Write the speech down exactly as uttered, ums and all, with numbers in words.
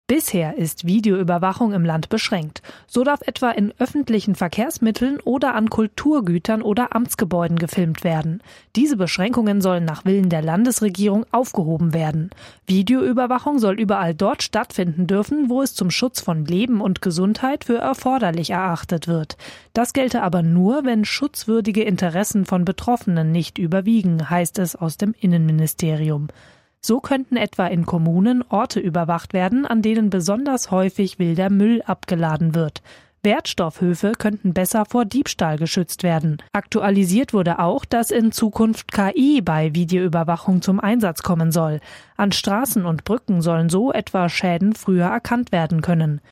Bisher ist Videoüberwachung im Land beschränkt. So darf etwa in öffentlichen Verkehrsmitteln oder an Kulturgütern oder Amtsgebäuden gefilmt werden. Diese Beschränkungen sollen nach Willen der Landesregierung aufgehoben werden. Videoüberwachung soll überall dort stattfinden dürfen, wo es zum Schutz von Leben und Gesundheit für erforderlich erachtet wird. Das gelte aber nur, wenn schutzwürdige Interessen von Betroffenen nicht überwiegen, heißt es aus dem Innenministerium. So könnten etwa in Kommunen Orte überwacht werden, an denen besonders häufig wilder Müll abgeladen wird. Wertstoffhöfe könnten besser vor Diebstahl geschützt werden. Aktualisiert wurde auch, dass in Zukunft K I bei Videoüberwachung zum Einsatz kommen soll. An Straßen und Brücken sollen so etwa Schäden früher erkannt werden können.